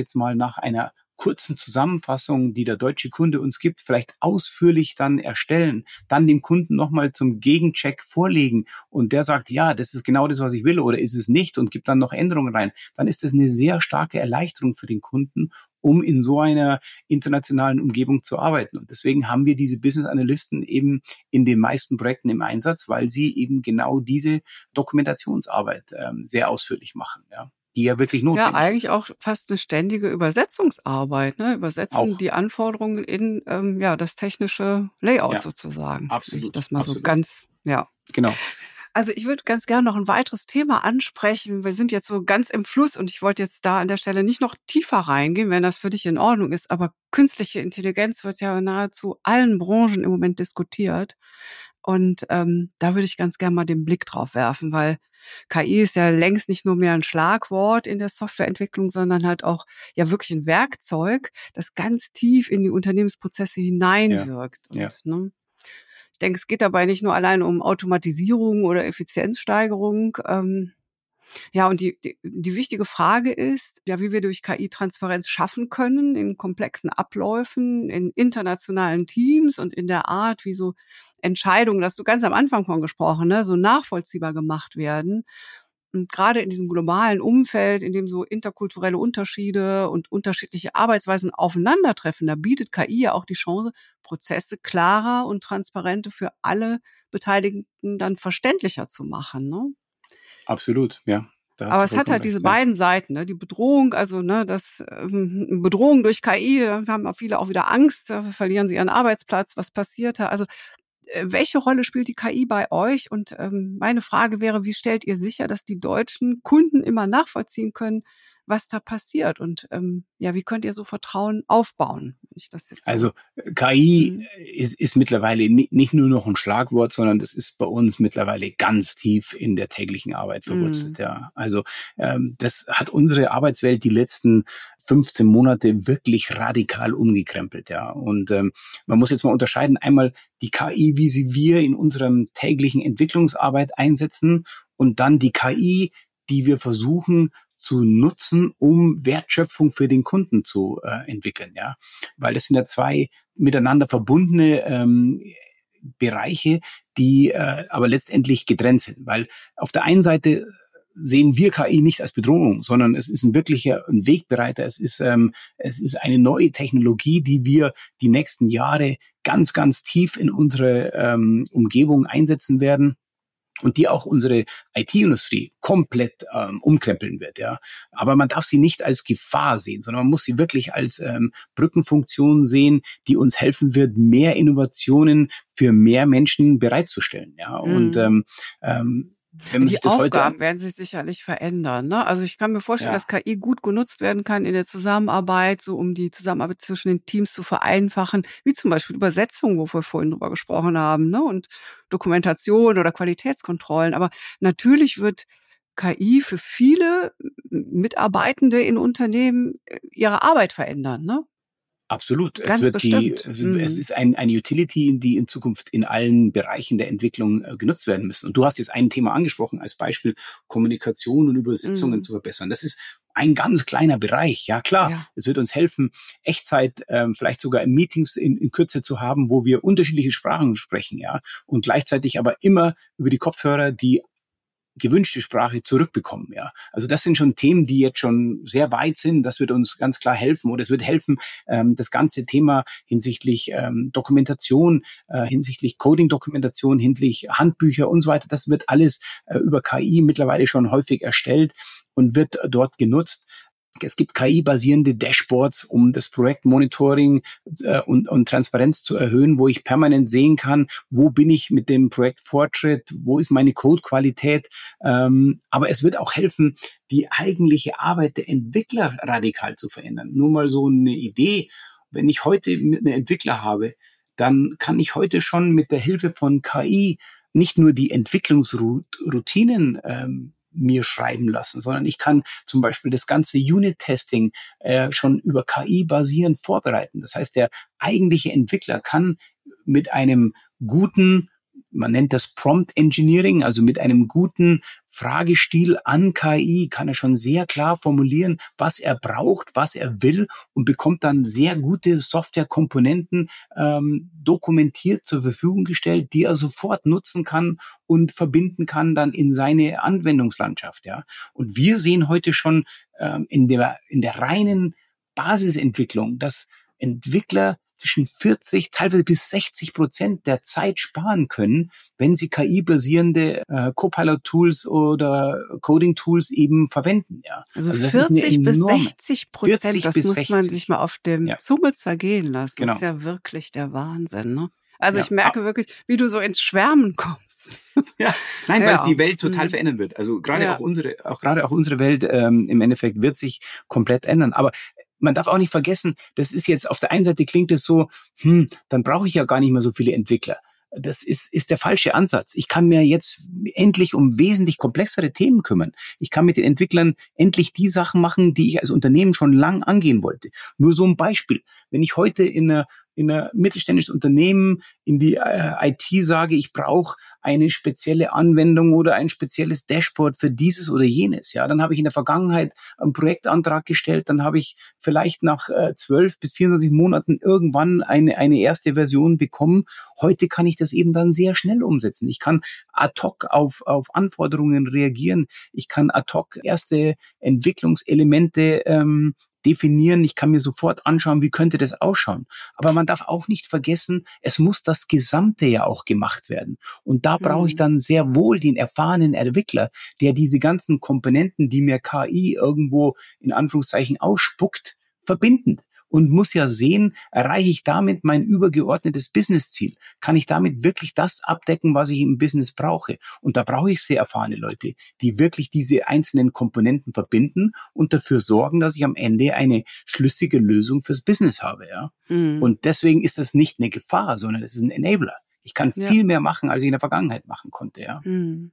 kurzen Zusammenfassung, die der deutsche Kunde uns gibt, vielleicht ausführlich dann erstellen, dann dem Kunden nochmal zum Gegencheck vorlegen und der sagt, ja, das ist genau das, was ich will oder ist es nicht und gibt dann noch Änderungen rein, dann ist das eine sehr starke Erleichterung für den Kunden, um in so einer internationalen Umgebung zu arbeiten. Und deswegen haben wir diese Business Analysten eben in den meisten Projekten im Einsatz, weil sie eben genau diese Dokumentationsarbeit sehr ausführlich machen, ja. Die ja wirklich notwendig ist. Ja, eigentlich auch fast eine ständige Übersetzungsarbeit, ne? Übersetzen die Anforderungen in das technische Layout sozusagen. Absolut. Das mal so ganz, Genau. Also ich würde ganz gerne noch ein weiteres Thema ansprechen. Wir sind jetzt so ganz im Fluss und ich wollte jetzt da an der Stelle nicht noch tiefer reingehen, wenn das für dich in Ordnung ist. Aber künstliche Intelligenz wird ja in nahezu allen Branchen im Moment diskutiert. Und da würde ich ganz gerne mal den Blick drauf werfen, weil KI ist ja längst nicht nur mehr ein Schlagwort in der Softwareentwicklung, sondern halt auch ja wirklich ein Werkzeug, das ganz tief in die Unternehmensprozesse hineinwirkt. Ja. Und, ich denke, es geht dabei nicht nur allein um Automatisierung oder Effizienzsteigerung. Und die wichtige Frage ist, ja, wie wir durch KI Transparenz schaffen können in komplexen Abläufen, in internationalen Teams und in der Art, wie so Entscheidungen, das hast du ganz am Anfang von gesprochen, ne, so nachvollziehbar gemacht werden. Und gerade in diesem globalen Umfeld, in dem so interkulturelle Unterschiede und unterschiedliche Arbeitsweisen aufeinandertreffen, da bietet KI ja auch die Chance, Prozesse klarer und transparenter für alle Beteiligten dann verständlicher zu machen, ne? Absolut, ja. Aber es hat halt diese beiden Seiten, ne? Die Bedrohung, also das Bedrohung durch KI, da haben auch viele auch wieder Angst, da verlieren sie ihren Arbeitsplatz, was passiert da? Also welche Rolle spielt die KI bei euch? Und meine Frage wäre, wie stellt ihr sicher, dass die deutschen Kunden immer nachvollziehen können, was da passiert? Und wie könnt ihr so Vertrauen aufbauen? Wenn ich das jetzt also KI ist mittlerweile nicht nur noch ein Schlagwort, sondern das ist bei uns mittlerweile ganz tief in der täglichen Arbeit verwurzelt. Ja. Also das hat unsere Arbeitswelt die letzten 15 Monate wirklich radikal umgekrempelt, ja. Und man muss jetzt mal unterscheiden, einmal die KI, wie sie wir in unserem täglichen Entwicklungsarbeit einsetzen und dann die KI, die wir versuchen zu nutzen, um Wertschöpfung für den Kunden zu entwickeln, ja. Weil das sind ja zwei miteinander verbundene Bereiche, die aber letztendlich getrennt sind. Weil auf der einen Seite sehen wir KI nicht als Bedrohung, sondern es ist ein wirklicher Wegbereiter. Es ist eine neue Technologie, die wir die nächsten Jahre ganz, ganz tief in unsere Umgebung einsetzen werden und die auch unsere IT-Industrie komplett umkrempeln wird. Ja. Aber man darf sie nicht als Gefahr sehen, sondern man muss sie wirklich als Brückenfunktion sehen, die uns helfen wird, mehr Innovationen für mehr Menschen bereitzustellen. Ja. Und die Aufgaben werden sich sicherlich verändern, ne? Also ich kann mir vorstellen, dass KI gut genutzt werden kann in der Zusammenarbeit, so um die Zusammenarbeit zwischen den Teams zu vereinfachen, wie zum Beispiel Übersetzung, wo wir vorhin drüber gesprochen haben, ne? Und Dokumentation oder Qualitätskontrollen. Aber natürlich wird KI für viele Mitarbeitende in Unternehmen ihre Arbeit verändern, ne? Absolut. Ganz bestimmt. Es ist eine Utility, die in Zukunft in allen Bereichen der Entwicklung genutzt werden müssen. Und du hast jetzt ein Thema angesprochen, als Beispiel Kommunikation und Übersetzungen zu verbessern. Das ist ein ganz kleiner Bereich. Ja, klar. Es wird uns helfen, Echtzeit, vielleicht sogar in Meetings in Kürze zu haben, wo wir unterschiedliche Sprachen sprechen, ja. Und gleichzeitig aber immer über die Kopfhörer die gewünschte Sprache zurückbekommen, ja. Also das sind schon Themen, die jetzt schon sehr weit sind. Das wird uns ganz klar helfen. Und es wird helfen, das ganze Thema hinsichtlich Dokumentation, hinsichtlich Coding-Dokumentation, hinsichtlich Handbücher und so weiter. Das wird alles über KI mittlerweile schon häufig erstellt und wird dort genutzt. Es gibt KI-basierende Dashboards, um das Projektmonitoring und Transparenz zu erhöhen, wo ich permanent sehen kann, wo bin ich mit dem Projektfortschritt, wo ist meine Codequalität. Aber es wird auch helfen, die eigentliche Arbeit der Entwickler radikal zu verändern. Nur mal so eine Idee, wenn ich heute einen Entwickler habe, dann kann ich heute schon mit der Hilfe von KI nicht nur die Entwicklungsroutinen mir schreiben lassen, sondern ich kann zum Beispiel das ganze Unit-Testing schon über KI basierend vorbereiten. Das heißt, der eigentliche Entwickler kann mit einem guten, man nennt das Prompt Engineering, also mit einem guten Fragestil an KI kann er schon sehr klar formulieren, was er braucht, was er will und bekommt dann sehr gute Softwarekomponenten dokumentiert zur Verfügung gestellt, die er sofort nutzen kann und verbinden kann dann in seine Anwendungslandschaft. Ja. Und wir sehen heute schon in der reinen Basisentwicklung, dass Entwickler zwischen 40, teilweise bis 60% der Zeit sparen können, wenn sie KI-basierende Copilot-Tools oder Coding-Tools eben verwenden. Ja. Also 40 bis 60%, das muss man sich mal auf dem Zunge zergehen lassen. Genau. Das ist ja wirklich der Wahnsinn, ne? Also ich merke wirklich, wie du so ins Schwärmen kommst. Ja, nein, weil es die Welt total verändern wird. Also gerade auch unsere Welt im Endeffekt wird sich komplett ändern. Aber man darf auch nicht vergessen, das ist jetzt auf der einen Seite klingt es so, dann brauche ich ja gar nicht mehr so viele Entwickler. Das ist der falsche Ansatz. Ich kann mir jetzt endlich um wesentlich komplexere Themen kümmern. Ich kann mit den Entwicklern endlich die Sachen machen, die ich als Unternehmen schon lang angehen wollte. Nur so ein Beispiel. Wenn ich heute in in ein mittelständisches Unternehmen, in die IT sage, ich brauche eine spezielle Anwendung oder ein spezielles Dashboard für dieses oder jenes. Ja, dann habe ich in der Vergangenheit einen Projektantrag gestellt, dann habe ich vielleicht nach 12 bis 24 Monaten irgendwann eine erste Version bekommen. Heute kann ich das eben dann sehr schnell umsetzen. Ich kann ad hoc auf Anforderungen reagieren. Ich kann ad hoc erste Entwicklungselemente definieren. Ich kann mir sofort anschauen, wie könnte das ausschauen. Aber man darf auch nicht vergessen, es muss das Gesamte ja auch gemacht werden. Und da brauche ich dann sehr wohl den erfahrenen Entwickler, der diese ganzen Komponenten, die mir KI irgendwo in Anführungszeichen ausspuckt, verbindet. Und muss ja sehen, erreiche ich damit mein übergeordnetes Businessziel? Kann ich damit wirklich das abdecken, was ich im Business brauche? Und da brauche ich sehr erfahrene Leute, die wirklich diese einzelnen Komponenten verbinden und dafür sorgen, dass ich am Ende eine schlüssige Lösung fürs Business habe. Ja? Und deswegen ist das nicht eine Gefahr, sondern es ist ein Enabler. Ich kann viel mehr machen, als ich in der Vergangenheit machen konnte. Ja.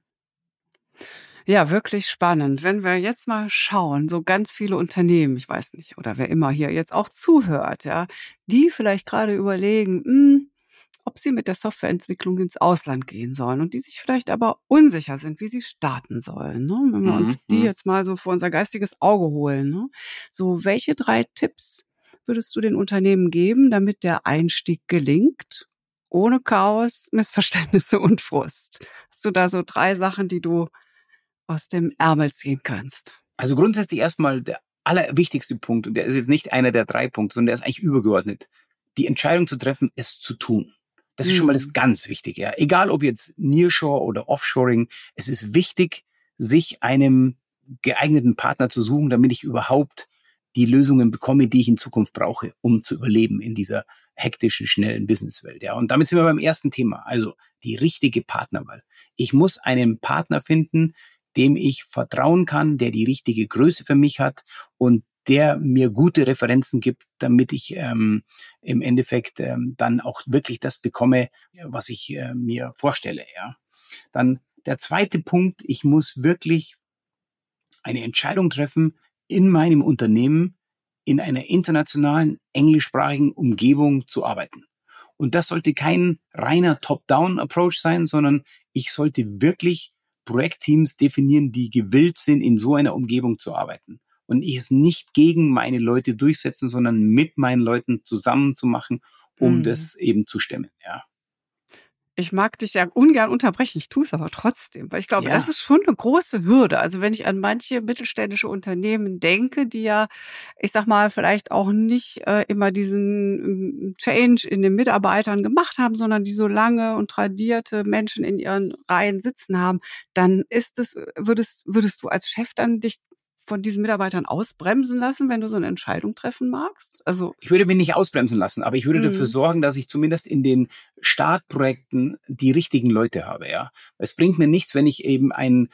Ja, wirklich spannend. Wenn wir jetzt mal schauen, so ganz viele Unternehmen, ich weiß nicht, oder wer immer hier jetzt auch zuhört, ja, die vielleicht gerade überlegen, ob sie mit der Softwareentwicklung ins Ausland gehen sollen und die sich vielleicht aber unsicher sind, wie sie starten sollen. Ne? Wenn wir uns die jetzt mal so vor unser geistiges Auge holen. Ne? So, welche 3 Tipps würdest du den Unternehmen geben, damit der Einstieg gelingt, ohne Chaos, Missverständnisse und Frust? Hast du da so 3 Sachen, die du aus dem Ärmel ziehen kannst? Also grundsätzlich erstmal der allerwichtigste Punkt, und der ist jetzt nicht einer der 3 Punkte, sondern der ist eigentlich übergeordnet. Die Entscheidung zu treffen, es zu tun. Das ist schon mal das ganz Wichtige. Ja. Egal ob jetzt Nearshore oder Offshoring, es ist wichtig, sich einem geeigneten Partner zu suchen, damit ich überhaupt die Lösungen bekomme, die ich in Zukunft brauche, um zu überleben in dieser hektischen, schnellen Businesswelt. Ja. Und damit sind wir beim ersten Thema, also die richtige Partnerwahl. Ich muss einen Partner finden, dem ich vertrauen kann, der die richtige Größe für mich hat und der mir gute Referenzen gibt, damit ich im Endeffekt dann auch wirklich das bekomme, was ich mir vorstelle. Ja. Dann der zweite Punkt, ich muss wirklich eine Entscheidung treffen, in meinem Unternehmen in einer internationalen, englischsprachigen Umgebung zu arbeiten. Und das sollte kein reiner Top-Down-Approach sein, sondern ich sollte wirklich Projektteams definieren, die gewillt sind, in so einer Umgebung zu arbeiten. Und ich es nicht gegen meine Leute durchsetzen, sondern mit meinen Leuten zusammen zu machen, um das eben zu stemmen. Ja. Ich mag dich ja ungern unterbrechen, ich tue es aber trotzdem, weil ich glaube, das ist schon eine große Hürde. Also wenn ich an manche mittelständische Unternehmen denke, die ja, ich sag mal, vielleicht auch nicht immer diesen Change in den Mitarbeitern gemacht haben, sondern die so lange und tradierte Menschen in ihren Reihen sitzen haben, dann ist es, würdest du als Chef dann dich von diesen Mitarbeitern ausbremsen lassen, wenn du so eine Entscheidung treffen magst? Also ich würde mich nicht ausbremsen lassen, aber ich würde dafür sorgen, dass ich zumindest in den Startprojekten die richtigen Leute habe. Ja, es bringt mir nichts, wenn ich eben ein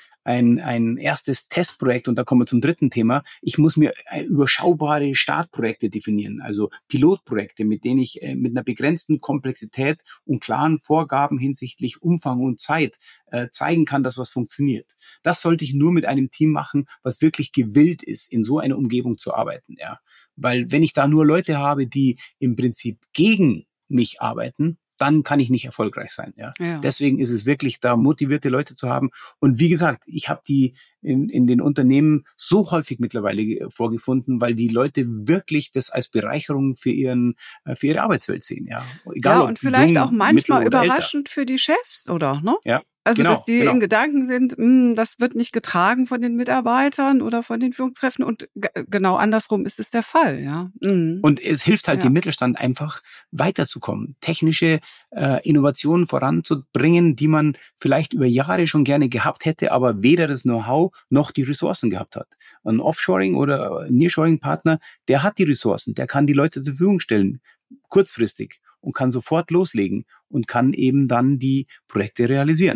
erstes Testprojekt, und da kommen wir zum dritten Thema, ich muss mir überschaubare Startprojekte definieren, also Pilotprojekte, mit denen ich mit einer begrenzten Komplexität und klaren Vorgaben hinsichtlich Umfang und Zeit zeigen kann, dass was funktioniert. Das sollte ich nur mit einem Team machen, was wirklich gewillt ist, in so einer Umgebung zu arbeiten. Ja, weil wenn ich da nur Leute habe, die im Prinzip gegen mich arbeiten, dann kann ich nicht erfolgreich sein. Ja. Deswegen ist es wirklich da, motivierte Leute zu haben. Und wie gesagt, ich habe die in den Unternehmen so häufig mittlerweile vorgefunden, weil die Leute wirklich das als Bereicherung für ihre Arbeitswelt sehen. Ja, egal, und vielleicht auch manchmal überraschend für die Chefs, oder? Ne? Ja. Also, dass die in Gedanken sind, das wird nicht getragen von den Mitarbeitern oder von den Führungskräften, und genau andersrum ist es der Fall, ja. Und es hilft halt dem Mittelstand einfach weiterzukommen, technische Innovationen voranzubringen, die man vielleicht über Jahre schon gerne gehabt hätte, aber weder das Know-how noch die Ressourcen gehabt hat. Ein Offshoring- oder Nearshoring-Partner, der hat die Ressourcen, der kann die Leute zur Verfügung stellen, kurzfristig, und kann sofort loslegen und kann eben dann die Projekte realisieren.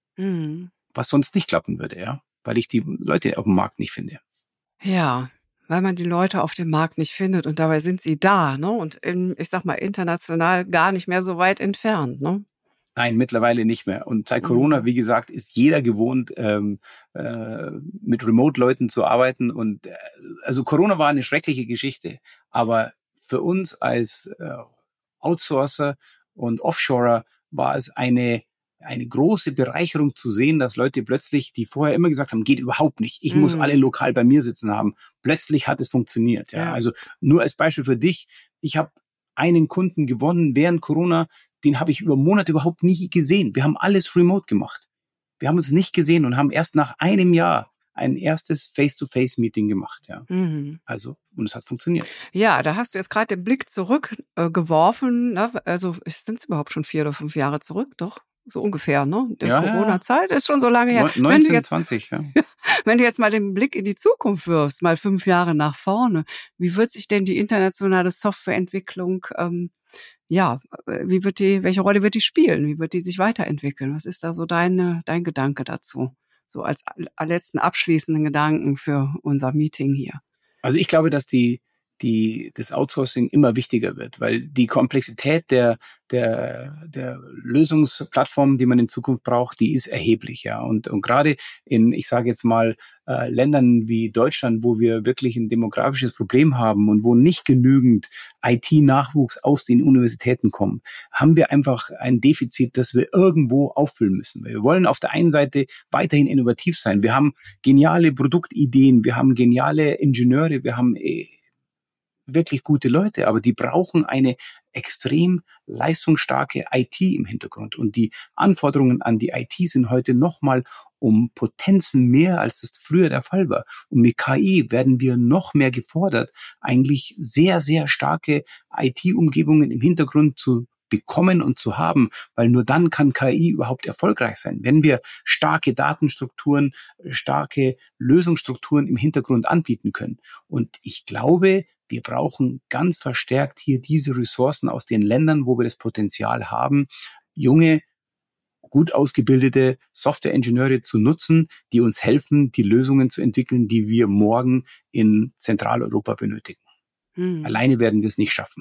Was sonst nicht klappen würde, ja, weil ich die Leute auf dem Markt nicht finde. Ja, weil man die Leute auf dem Markt nicht findet, und dabei sind sie da, ne? Und ich sag mal, international gar nicht mehr so weit entfernt, ne? Nein, mittlerweile nicht mehr. Und seit Corona, wie gesagt, ist jeder gewohnt, mit Remote-Leuten zu arbeiten. Und also Corona war eine schreckliche Geschichte, aber für uns als Outsourcer und Offshorer war es eine große Bereicherung zu sehen, dass Leute plötzlich, die vorher immer gesagt haben, geht überhaupt nicht, ich muss alle lokal bei mir sitzen haben, plötzlich hat es funktioniert. Ja. Also nur als Beispiel für dich, ich habe einen Kunden gewonnen während Corona, den habe ich über Monate überhaupt nie gesehen. Wir haben alles remote gemacht. Wir haben uns nicht gesehen und haben erst nach einem Jahr ein erstes Face-to-Face-Meeting gemacht. Ja. Also, und es hat funktioniert. Ja, da hast du jetzt gerade den Blick zurückgeworfen. Also sind es überhaupt schon 4 oder 5 Jahre zurück? Doch, so ungefähr, ne? Die Corona-Zeit ist schon so lange her. 1920, ja. Wenn du jetzt mal den Blick in die Zukunft wirfst, mal 5 Jahre nach vorne, wie wird sich denn die internationale Softwareentwicklung, welche Rolle wird die spielen? Wie wird die sich weiterentwickeln? Was ist da so dein Gedanke dazu? So als letzten abschließenden Gedanken für unser Meeting hier. Also ich glaube, dass das Outsourcing immer wichtiger wird, weil die Komplexität der Lösungsplattformen, die man in Zukunft braucht, die ist erheblich, ja. Und gerade in, ich sage jetzt mal, Ländern wie Deutschland, wo wir wirklich ein demografisches Problem haben und wo nicht genügend IT-Nachwuchs aus den Universitäten kommen, haben wir einfach ein Defizit, das wir irgendwo auffüllen müssen. Wir wollen auf der einen Seite weiterhin innovativ sein. Wir haben geniale Produktideen, wir haben geniale Ingenieure, wir haben wirklich gute Leute, aber die brauchen eine extrem leistungsstarke IT im Hintergrund. Und die Anforderungen an die IT sind heute nochmal um Potenzen mehr, als das früher der Fall war. Und mit KI werden wir noch mehr gefordert, eigentlich sehr, sehr starke IT-Umgebungen im Hintergrund zu bekommen und zu haben, weil nur dann kann KI überhaupt erfolgreich sein. Wenn wir starke Datenstrukturen, starke Lösungsstrukturen im Hintergrund anbieten können. Und ich glaube, wir brauchen ganz verstärkt hier diese Ressourcen aus den Ländern, wo wir das Potenzial haben, junge, gut ausgebildete Software-Ingenieure zu nutzen, die uns helfen, die Lösungen zu entwickeln, die wir morgen in Zentraleuropa benötigen. Alleine werden wir es nicht schaffen.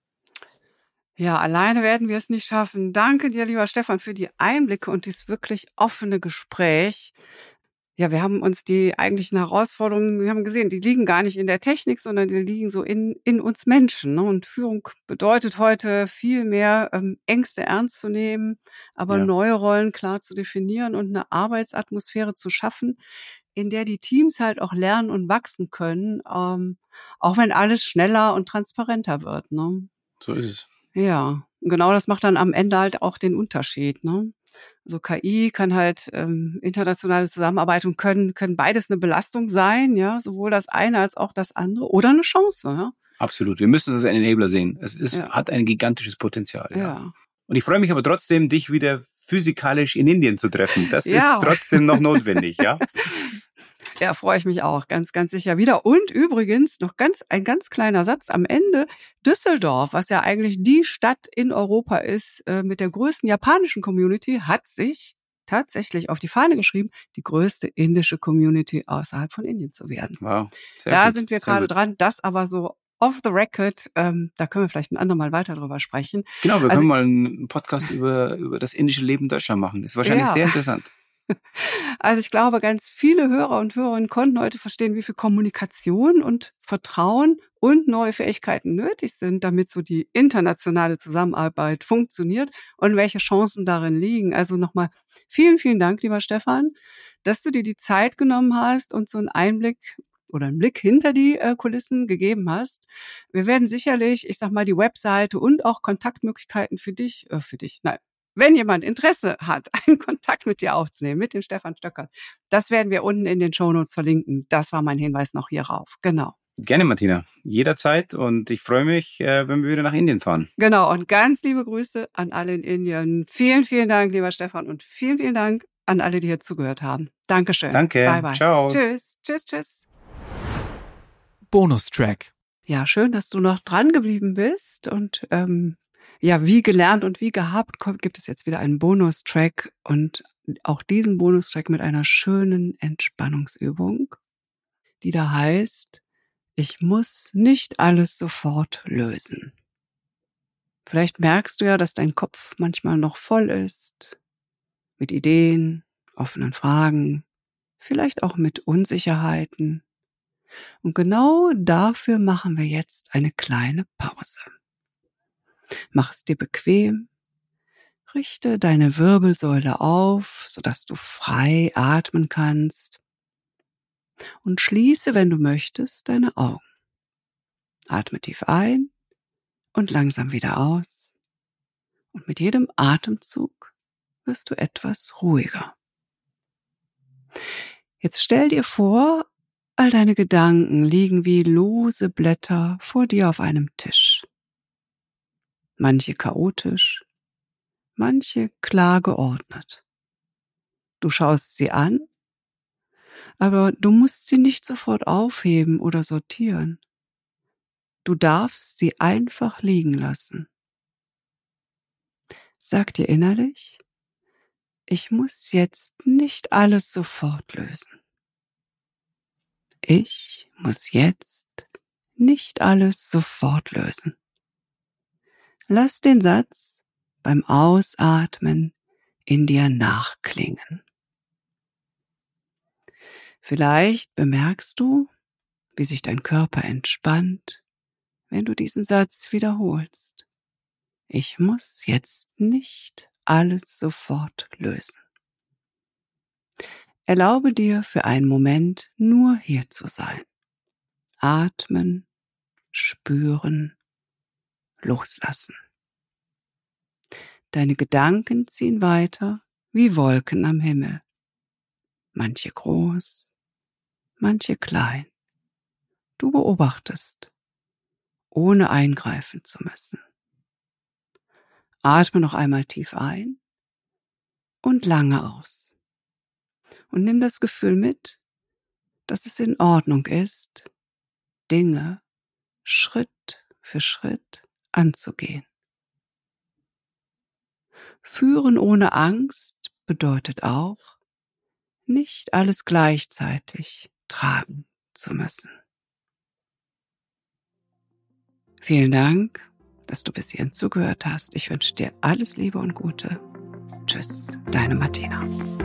Ja, alleine werden wir es nicht schaffen. Danke dir, lieber Stefan, für die Einblicke und dieses wirklich offene Gespräch. Ja, wir haben uns die eigentlichen Herausforderungen, wir haben gesehen, die liegen gar nicht in der Technik, sondern die liegen so in uns Menschen. Ne? Und Führung bedeutet heute viel mehr, Ängste ernst zu nehmen, aber neue Rollen klar zu definieren und eine Arbeitsatmosphäre zu schaffen, in der die Teams halt auch lernen und wachsen können, auch wenn alles schneller und transparenter wird. Ne? So ist es. Ja, genau das macht dann am Ende halt auch den Unterschied. Ne? Also KI kann halt internationale Zusammenarbeit und können beides eine Belastung sein, ja, sowohl das eine als auch das andere oder eine Chance, ja. Absolut. Wir müssen das als Enabler sehen. Hat ein gigantisches Potenzial. Ja. Und ich freue mich aber trotzdem, dich wieder physikalisch in Indien zu treffen. Das ist trotzdem noch notwendig, ja. Ja, freue ich mich auch, ganz, ganz sicher wieder. Und übrigens noch ein ganz kleiner Satz am Ende. Düsseldorf, was ja eigentlich die Stadt in Europa ist, mit der größten japanischen Community, hat sich tatsächlich auf die Fahne geschrieben, die größte indische Community außerhalb von Indien zu werden. Wow, da sind wir gerade dran, das aber so off the record, da können wir vielleicht ein andermal weiter drüber sprechen. Genau, wir können mal einen Podcast über das indische Leben in Deutschland machen. Das ist wahrscheinlich sehr interessant. Also ich glaube, ganz viele Hörer und Hörerinnen konnten heute verstehen, wie viel Kommunikation und Vertrauen und neue Fähigkeiten nötig sind, damit so die internationale Zusammenarbeit funktioniert und welche Chancen darin liegen. Also nochmal vielen, vielen Dank, lieber Stefan, dass du dir die Zeit genommen hast und so einen Einblick oder einen Blick hinter die Kulissen gegeben hast. Wir werden sicherlich, ich sag mal, die Webseite und auch Kontaktmöglichkeiten wenn jemand Interesse hat, einen Kontakt mit dir aufzunehmen, mit dem Stefan Stöckert, das werden wir unten in den Shownotes verlinken. Das war mein Hinweis noch hierauf. Genau. Gerne, Martina. Jederzeit. Und ich freue mich, wenn wir wieder nach Indien fahren. Genau. Und ganz liebe Grüße an alle in Indien. Vielen, vielen Dank, lieber Stefan. Und vielen, vielen Dank an alle, die hier zugehört haben. Dankeschön. Danke. Bye, bye. Ciao. Tschüss. Tschüss, tschüss. Bonustrack. Ja, schön, dass du noch dran geblieben bist. Und wie gelernt und wie gehabt, gibt es jetzt wieder einen Bonustrack und auch diesen Bonustrack mit einer schönen Entspannungsübung, die da heißt, ich muss nicht alles sofort lösen. Vielleicht merkst du ja, dass dein Kopf manchmal noch voll ist mit Ideen, offenen Fragen, vielleicht auch mit Unsicherheiten. Und genau dafür machen wir jetzt eine kleine Pause. Mach es dir bequem. Richte deine Wirbelsäule auf, sodass du frei atmen kannst. Und schließe, wenn du möchtest, deine Augen. Atme tief ein und langsam wieder aus. Und mit jedem Atemzug wirst du etwas ruhiger. Jetzt stell dir vor, all deine Gedanken liegen wie lose Blätter vor dir auf einem Tisch. Manche chaotisch, manche klar geordnet. Du schaust sie an, aber du musst sie nicht sofort aufheben oder sortieren. Du darfst sie einfach liegen lassen. Sag dir innerlich, ich muss jetzt nicht alles sofort lösen. Ich muss jetzt nicht alles sofort lösen. Lass den Satz beim Ausatmen in dir nachklingen. Vielleicht bemerkst du, wie sich dein Körper entspannt, wenn du diesen Satz wiederholst. Ich muss jetzt nicht alles sofort lösen. Erlaube dir für einen Moment nur hier zu sein. Atmen, spüren, loslassen. Deine Gedanken ziehen weiter wie Wolken am Himmel. Manche groß, manche klein. Du beobachtest, ohne eingreifen zu müssen. Atme noch einmal tief ein und lange aus. Und nimm das Gefühl mit, dass es in Ordnung ist, Dinge Schritt für Schritt anzugehen. Führen ohne Angst bedeutet auch, nicht alles gleichzeitig tragen zu müssen. Vielen Dank, dass du bis hierhin zugehört hast. Ich wünsche dir alles Liebe und Gute. Tschüss, deine Martina.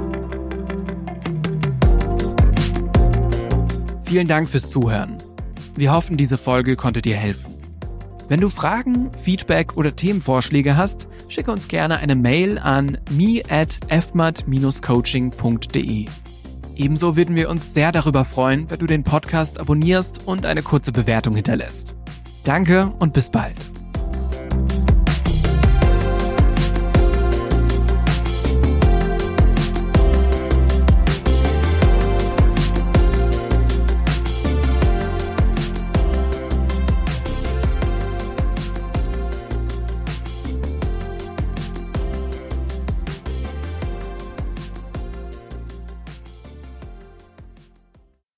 Vielen Dank fürs Zuhören. Wir hoffen, diese Folge konnte dir helfen. Wenn du Fragen, Feedback oder Themenvorschläge hast, schicke uns gerne eine Mail an me@fmat-coaching.de. Ebenso würden wir uns sehr darüber freuen, wenn du den Podcast abonnierst und eine kurze Bewertung hinterlässt. Danke und bis bald.